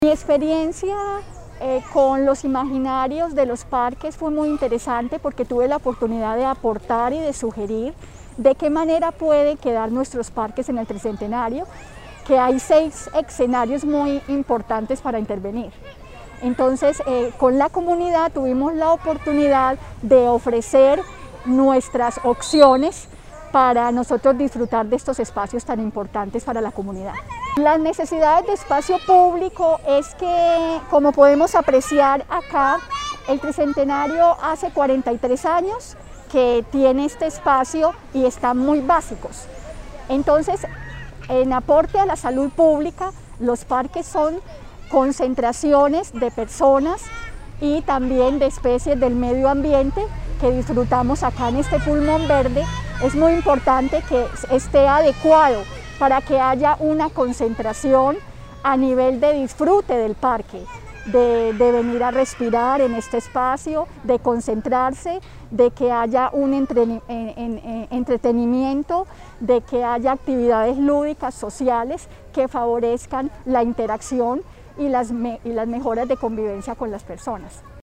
Mi experiencia con los imaginarios de los parques fue muy interesante porque tuve la oportunidad de aportar y de sugerir de qué manera pueden quedar nuestros parques en el Tricentenario, que hay 6 escenarios muy importantes para intervenir. Entonces, con la comunidad tuvimos la oportunidad de ofrecer nuestras opciones para nosotros disfrutar de estos espacios tan importantes para la comunidad. Las necesidades de espacio público es que, como podemos apreciar acá, el Tricentenario hace 43 años que tiene este espacio y están muy básicos. Entonces, en aporte a la salud pública, los parques son concentraciones de personas y también de especies del medio ambiente que disfrutamos acá en este pulmón verde. Es muy importante que esté adecuado para que haya una concentración a nivel de disfrute del parque, de venir a respirar en este espacio, de concentrarse, de que haya un entretenimiento, de que haya actividades lúdicas, sociales, que favorezcan la interacción y las mejoras de convivencia con las personas.